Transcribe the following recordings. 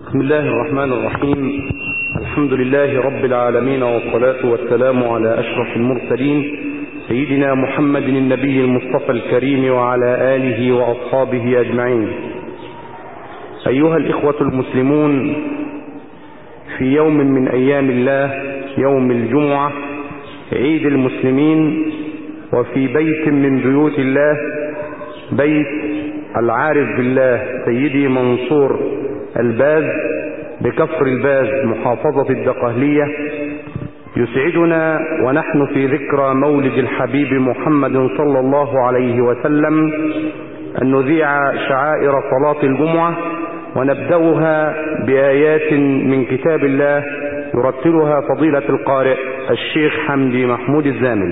بسم الله الرحمن الرحيم. الحمد لله رب العالمين، والصلاة والسلام على أشرف المرسلين سيدنا محمد النبي المصطفى الكريم وعلى آله وأصحابه أجمعين. أيها الإخوة المسلمون، في يوم من أيام الله، يوم الجمعة، عيد المسلمين، وفي بيت من بيوت الله، بيت العارف بالله سيدي منصور الباز بكفر الباز محافظة الدقهلية، يسعدنا ونحن في ذكرى مولد الحبيب محمد صلى الله عليه وسلم أن نذيع شعائر صلاة الجمعة، ونبدأها بآيات من كتاب الله يرتلها فضيلة القارئ الشيخ حمدي محمود الزامل.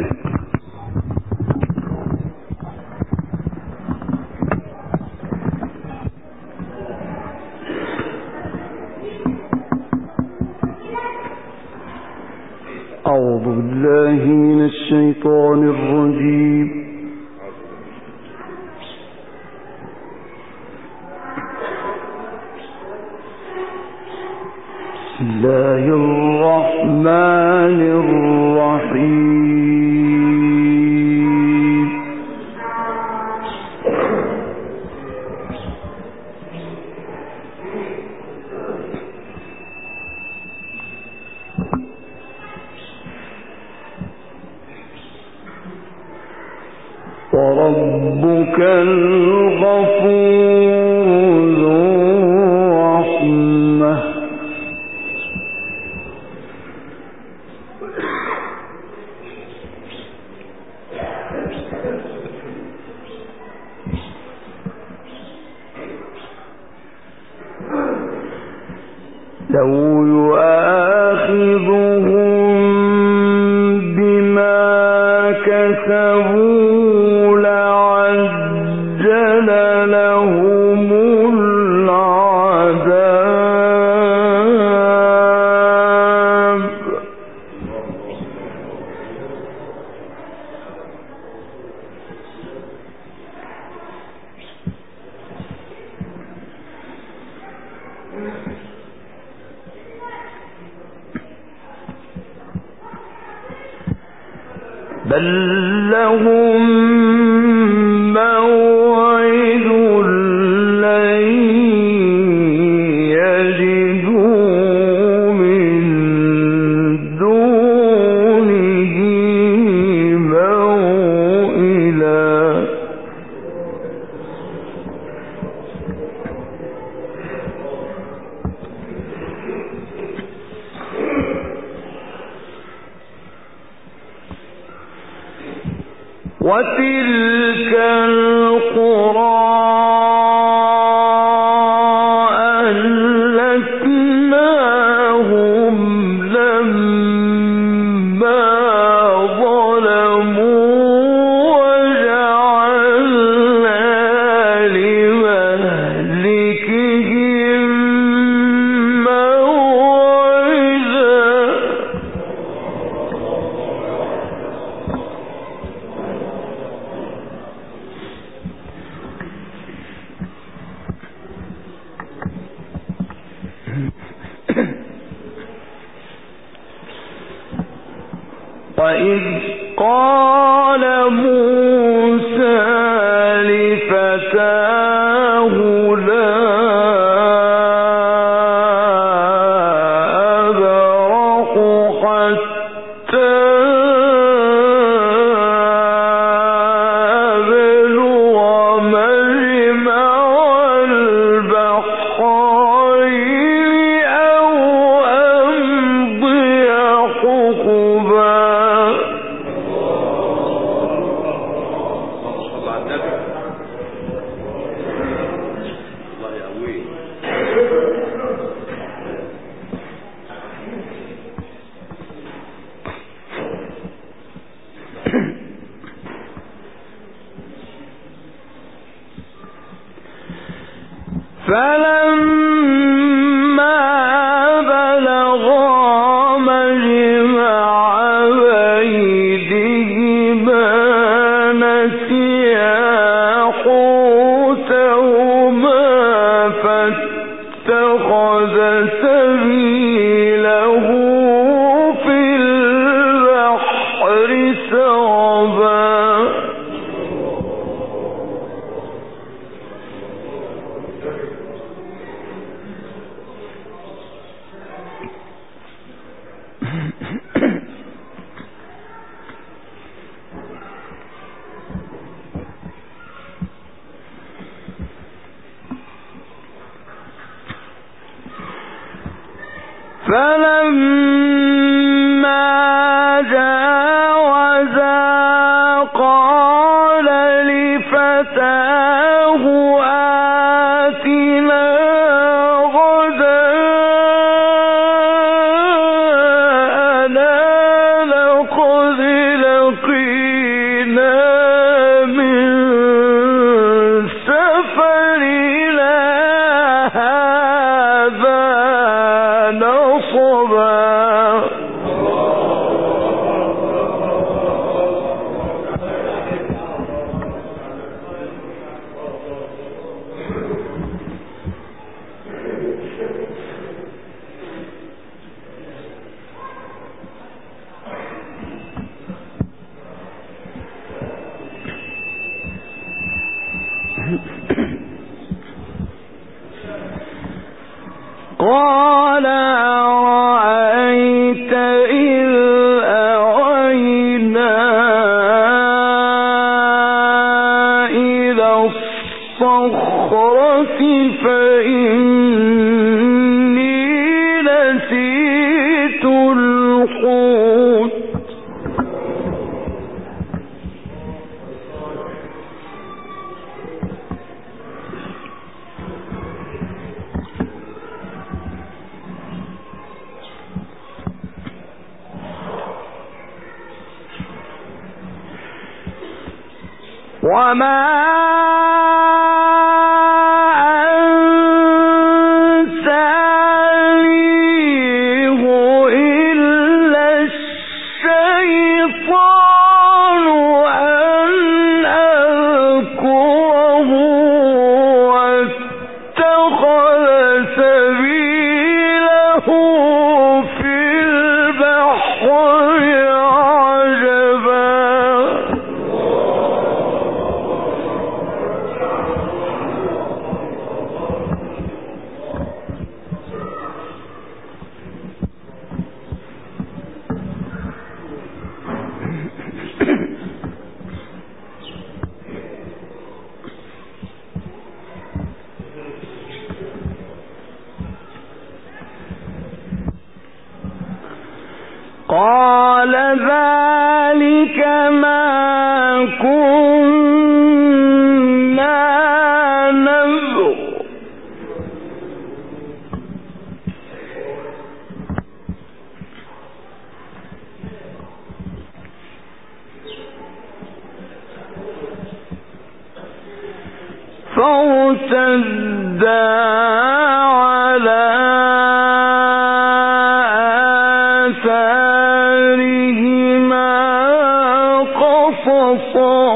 أعوذ بالله من الشيطان الرجيم. بسم الله الرحمن الرحيم. وربك الغفور ذو الرحمة لو يؤاخذهم بما كسبوا بل لهم موعد لن يجدوا من دونه موئلا وتلك القرى أهلكناهم لما ظلموا وجعلنا لمهلكهم موعدا وإذ قال موسى لفتاه لا أبرح حتى أبلغ مجمع البحرين أو أمضي حقبا. فلما بلغا مجمع بينهما نسيا حوتهما فاتخذ سبيله في البحر سربا فلما جاوزا قال لفتاه آتنا غداءنا لقد لقينا من سفرنا هذا نصبا قال أرأيت إذ أوينا إلى الصخرة فإني نسيت الحوت وما أنسانيه إلا الشيطان أن أذكره واتخذ سبيله في البحر عجبا قال ذلك ما كنا نبغ فارتدا على آثارهما قصصا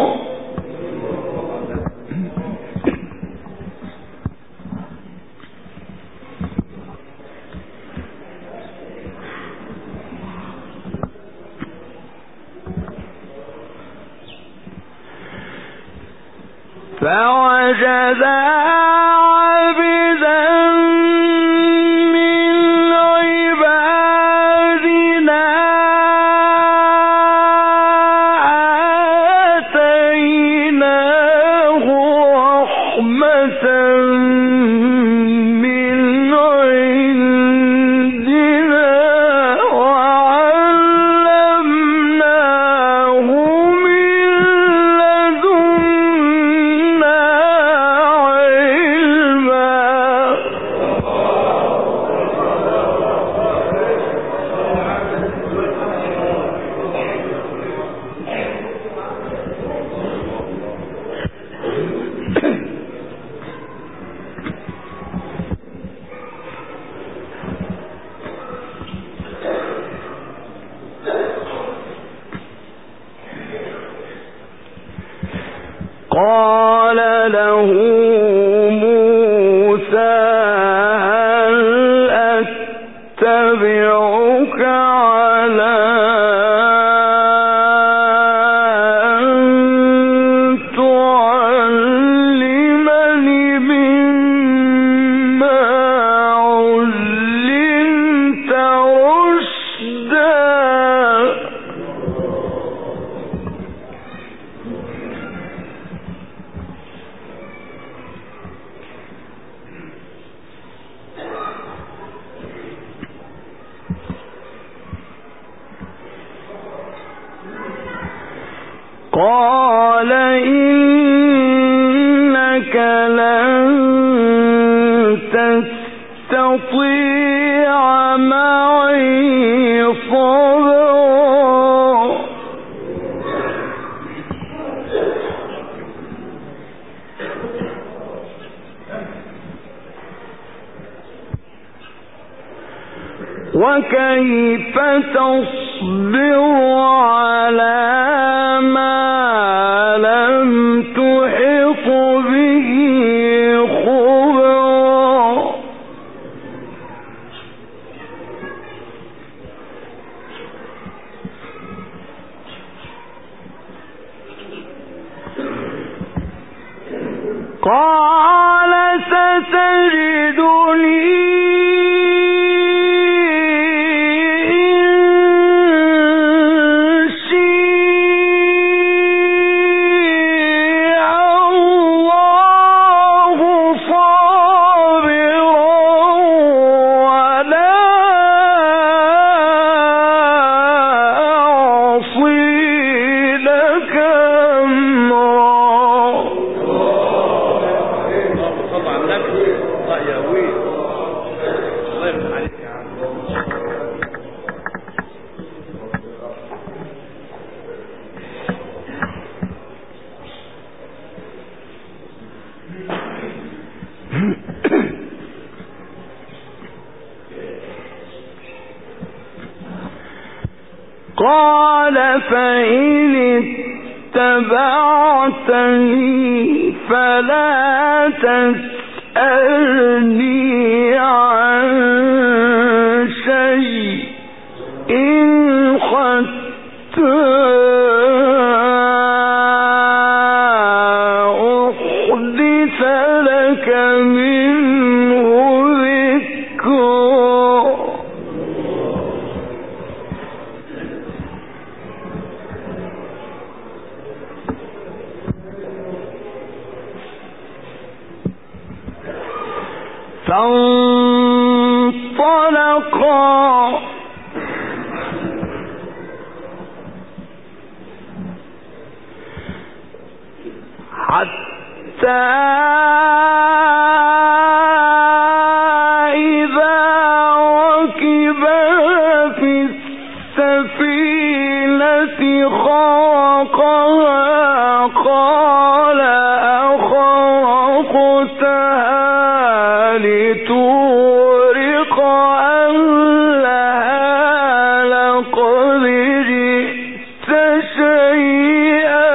فوجدا عبدا من عبادنا آتيناه رحمة من عندنا وعلمناه من لدنا قال له موسى هل قال إنك لن تستطيع معي صبرا وكيف تصبر على ما لم تحط به خبرا قال ستجدني قال فإن اتبعتني فلا تسألني عن شيء حتى أحدث لك منه ذكرا فانطلقا حتى إذا ركبا في السفينة خرقها قال أخرقتها لتغرق أهلها لقد جئت شيئا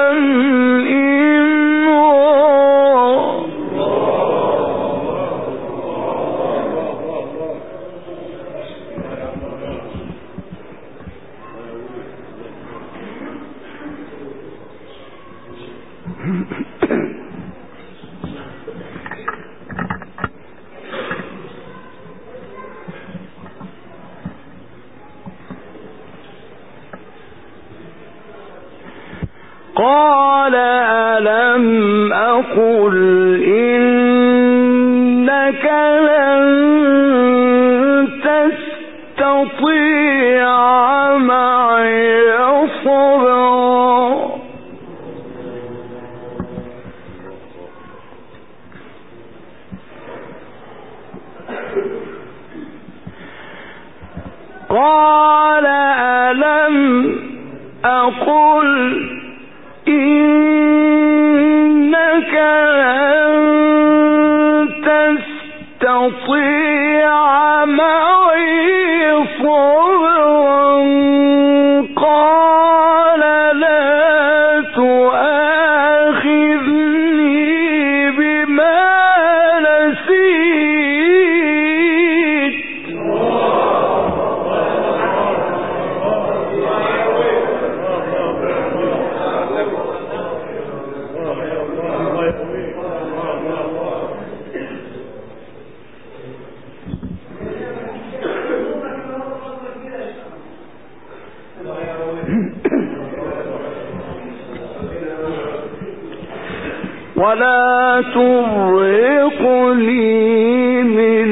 قال ألم أقل إنك لن تستطيع معي صبرا قال ألم أقل إنك لن تستطيع معي صبرا قال لا تؤاخذني بما نسيت ولا ترهقني من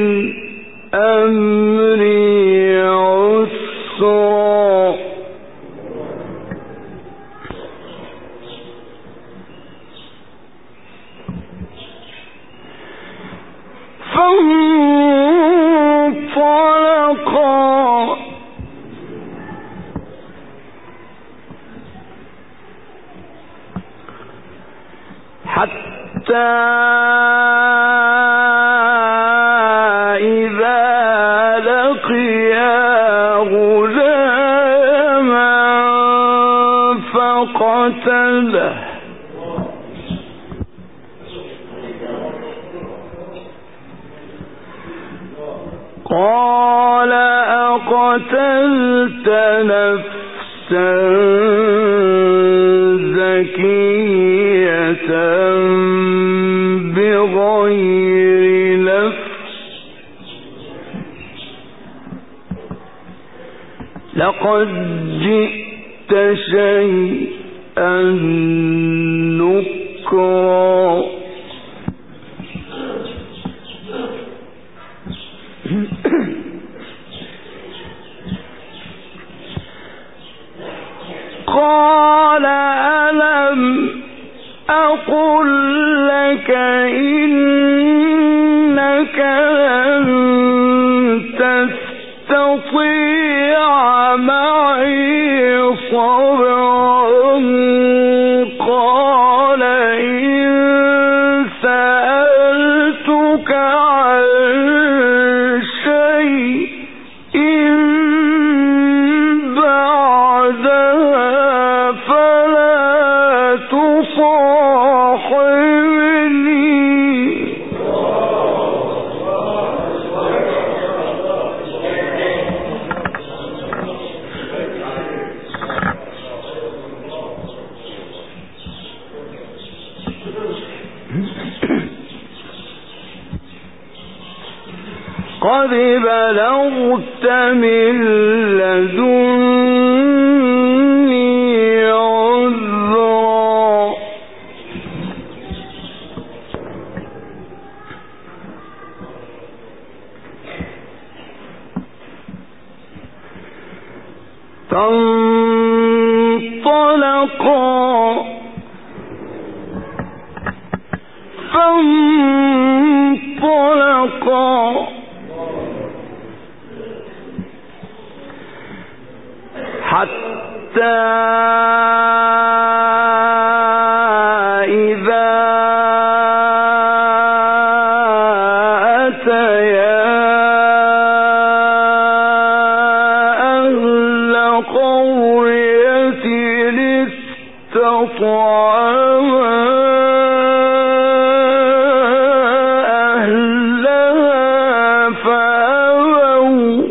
أمري عسرا فانطلقا حتى إذا لقيا غلاما فقتله قال أقتلت نفسا زكية بغير نفس لقد جئت شيئا نكرا قال ألم أقل لك إنك لن تستطيع معي صبرا قال إن سألتك عن شيء بعدها فلا تصاحبني قد بلغت من لدني عذرا فانطلقا حتى إذا أتيا أهل قرية استطعما أهلها فأبوا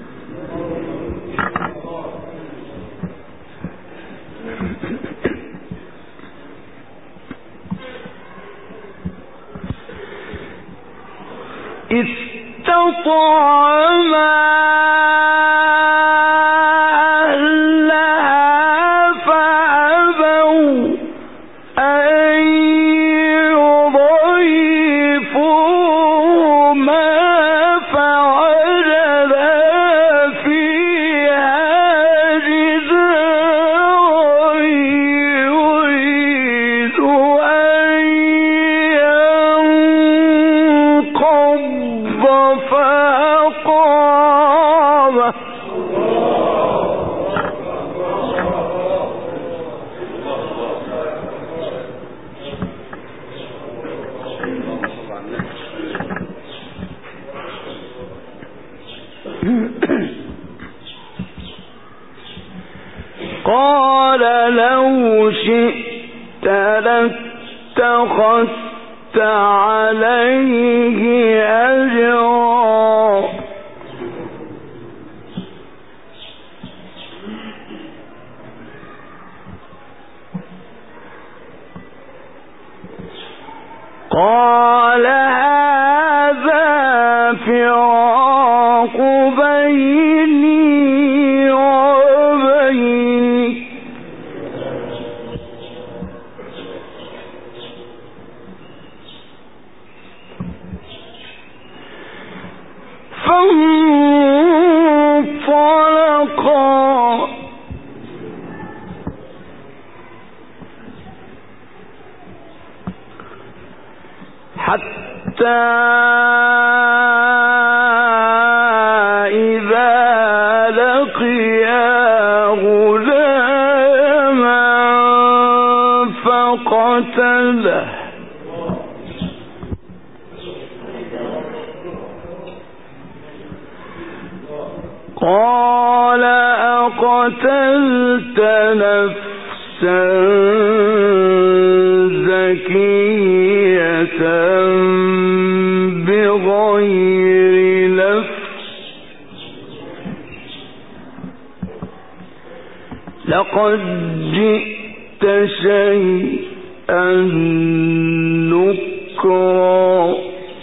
استطعما أهلها فأبوا أن يضيفوهما فوجدا فيها جدارا يريد أن ينقض فأقامه قال لو شئت لاتخذت عليه أجرا قال هذا فراق بيني وبينك فانطلقا حتى قال أقتلت نفسا زكية بغير نفس لقد جئت شيئا نكرا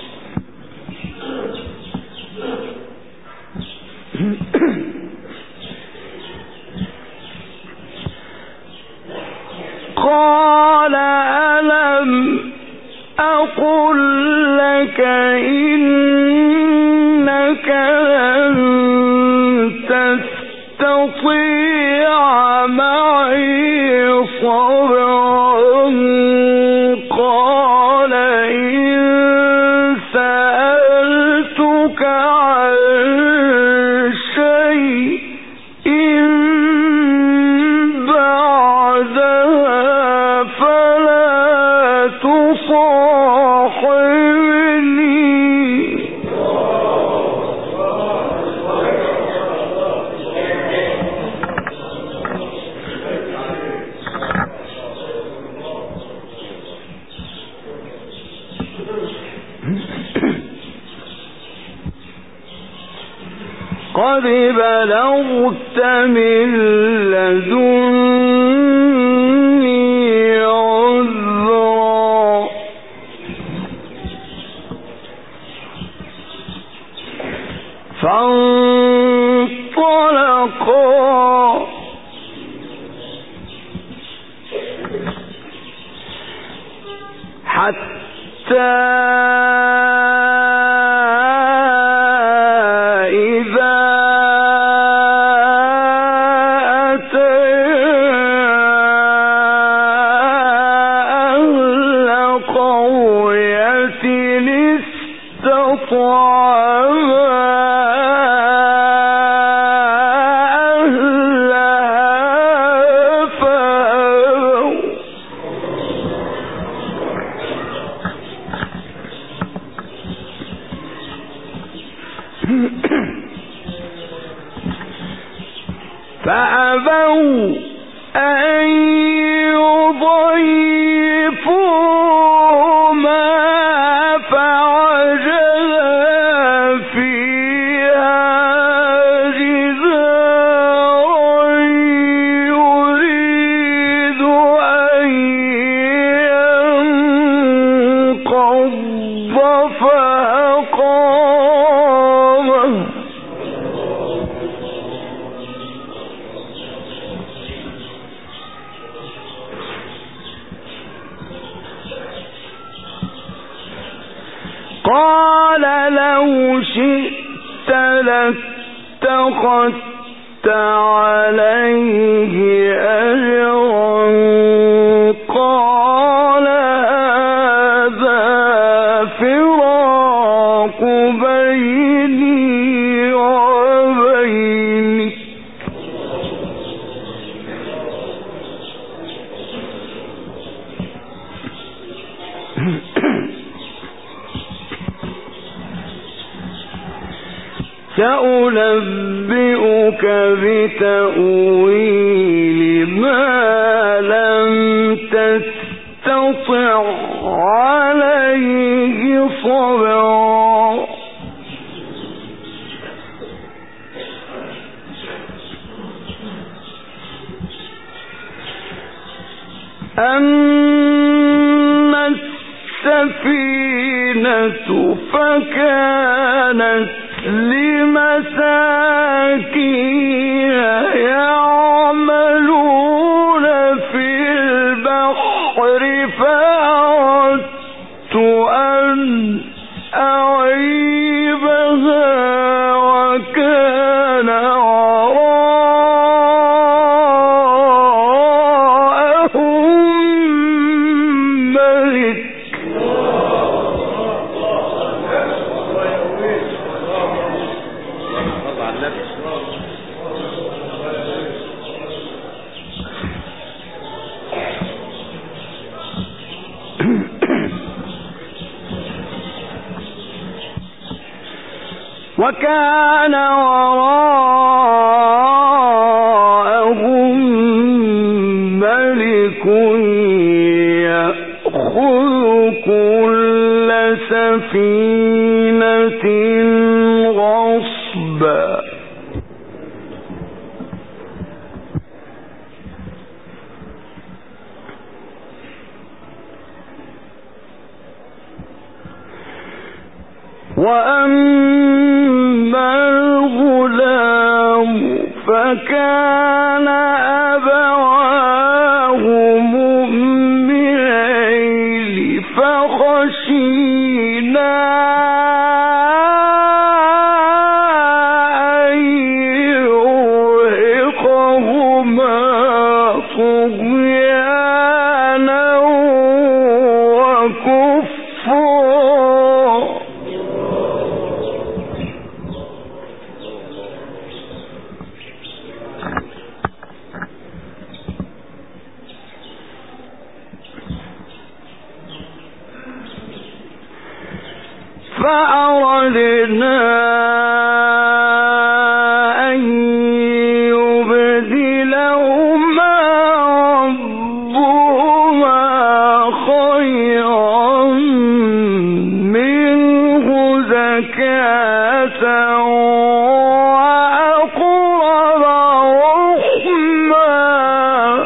قال ألم أقل لك إنك لن تستطيع معي صبرا قال إن سألتك عن شيء بعدها فلا تصاحبني قد بلغت من لدني عذرا فانطلقا حتى فأبوا أن يضيفوهما فوجدا فيها جدارا يريد أن ينقض فأقامه قال لو شئت لاتخذت عليه أجرا قال هذا فراق بيني وبينك سأنبئك بتأويل ما لم تستطع عليه صبرا أما السفينة فكانت لمساكين يعملون في البحر فأردت أن أعيبها وكان وراءهم ملك وكان وراءهم ملك يأخذ كل سفينة غصبا وأما الغلام فكان أبواه مؤمنين فخشينا أن يرهقهما طغيانا وكفرا فأردنا أن يبدلهما ربهما خيرا منه زكاة وأقرب رحما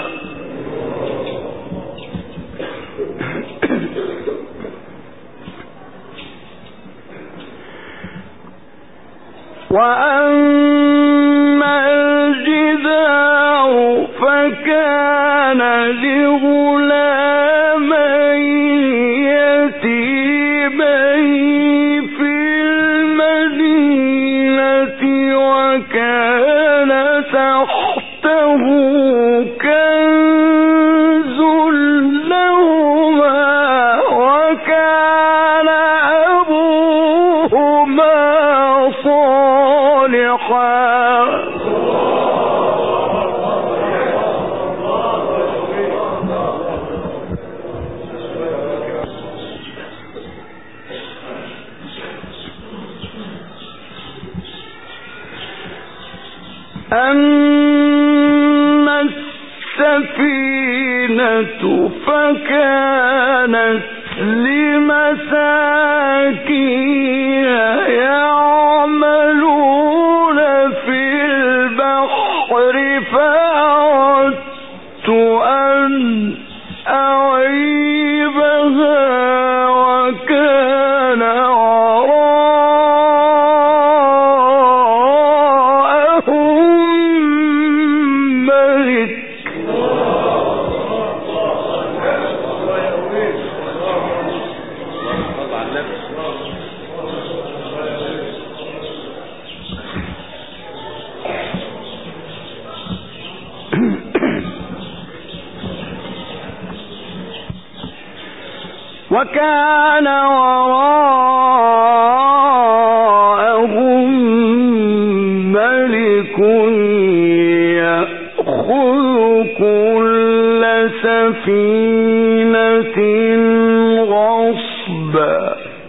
وأما الجدار فكان لغلامين يتيمين في المدينة وكان تحته كنز لهما وكان أبوهما صالحا أما السفينة فكانت لمساكين يعملون في البحر فأردت أن أعيبها وكان وراءهم ملك وكان وراءهم ملك يأخذ كل سفينة غصبا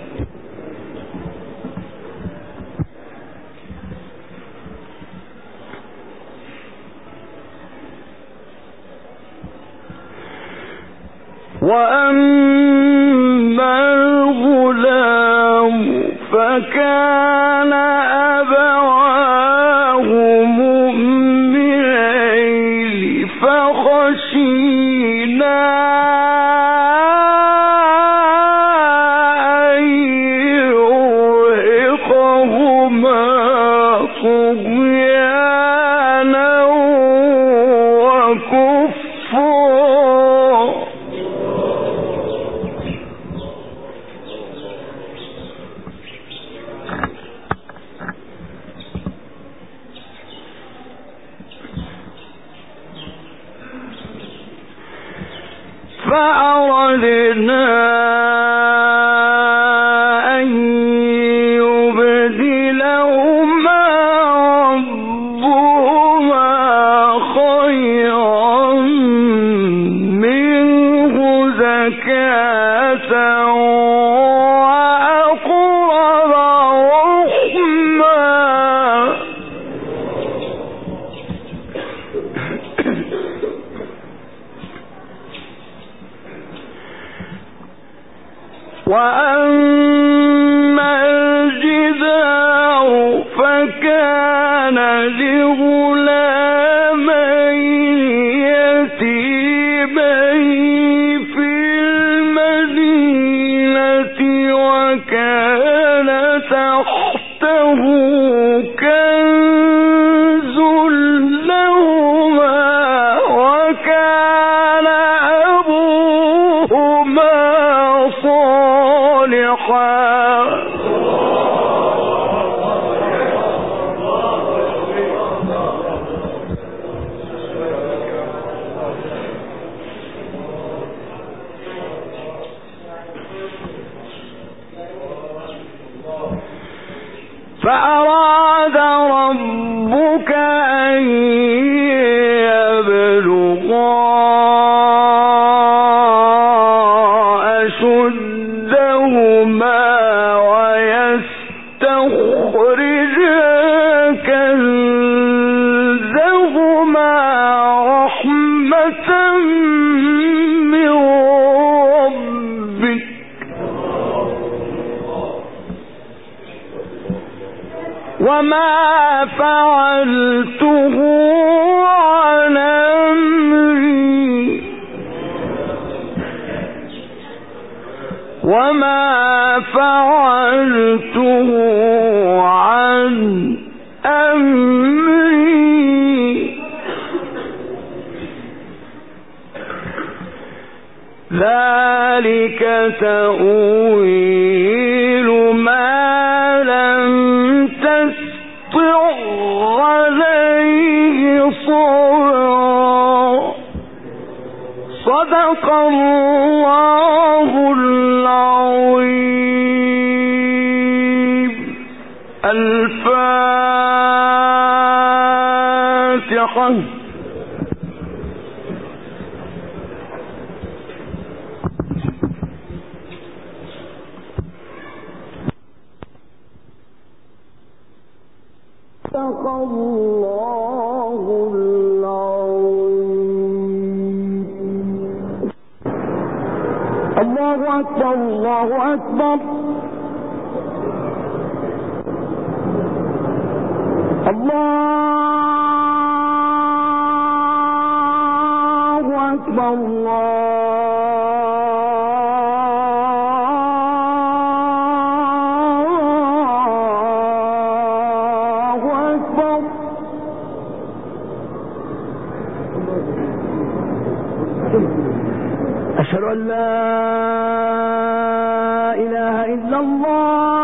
وأما الغلام فكان أبواه مؤمنين فخشينا أن يرهقهما طغيانا وكفرا فأردنا أن يبدلهما ربهما خيرا منه زكاة وأقرب رحما وأما الجدار فكان لغلامين يتيمين في المدينة وكان تحته كنز لهما وكان أبوهما صالحا فأراد ربك أن يبلغا أشدهما ويستخرجا كنزهما رحمة من ربك وما فعلته عن أمري ذلك تأويل ما لم تسطع عليه صبرا صدق الله العظيم. الفاتحة. صدق الله العظيم. الله أكبر الله أكبر. الله أكبر الله أكبر. أشهد أن لا إله إلا الله.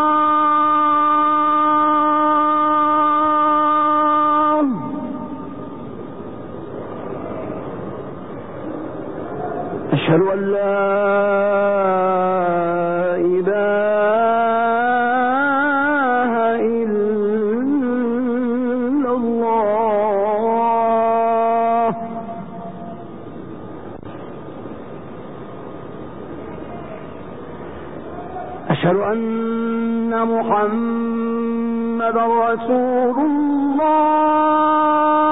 أشهد أن لا إله إلا الله. أشهد أن محمدا رسول الله.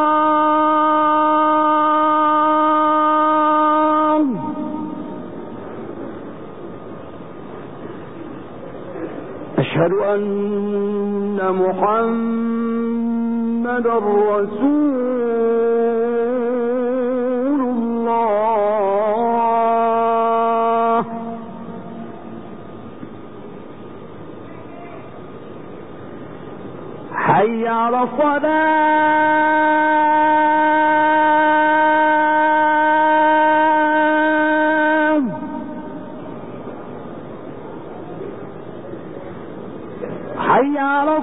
أشهد أن محمدا رسول الله. حي على الصلاة. حي على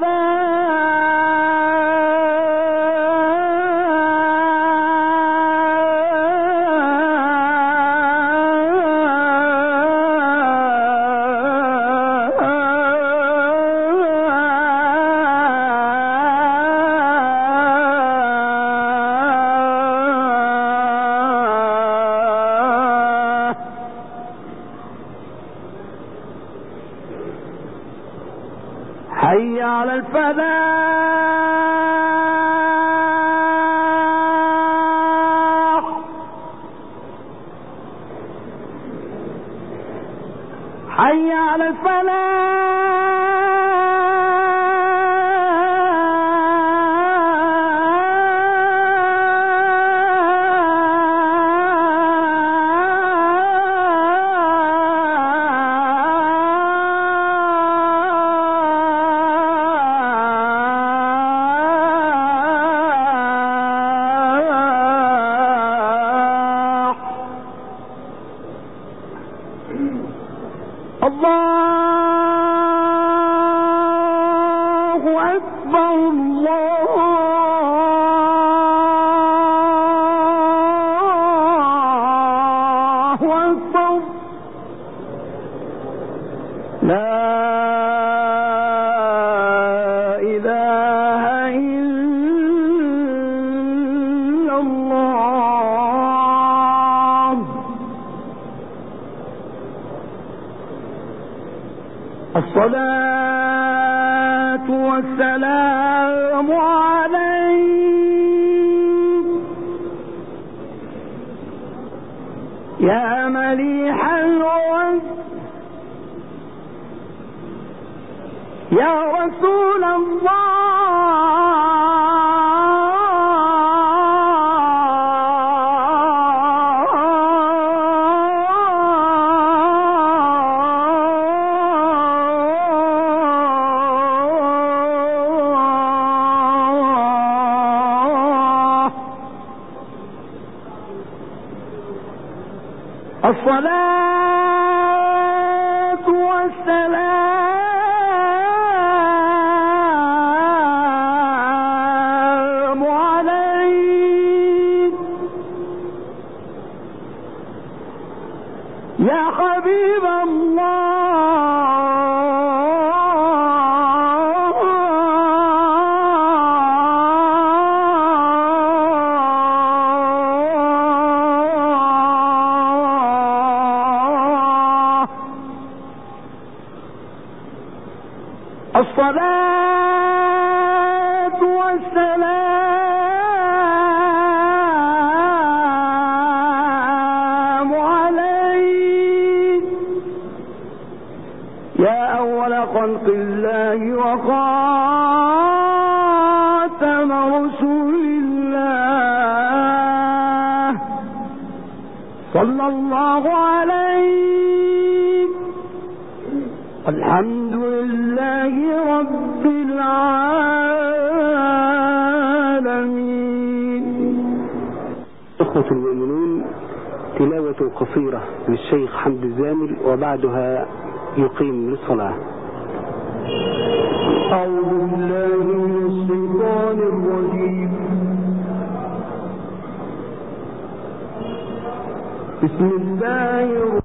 حي على الفلاح. على الله أكبر الله أكبر لا إله إلا الله الصلاة والسلام عليك يا مليح الوجه يا رسول الصلاة والسلام عليك يا حبيب الصلاة والسلام عليك يا أول خلق الله وخاتم رسول الله صلى الله عليك الحمد لله رب العالمين. إخوة المؤمنون، تلاوة قصيرة للشيخ حمد الزامل وبعدها يقيم للصلاة. أعوذ بالله من الشيطان الرجيم. بسم الله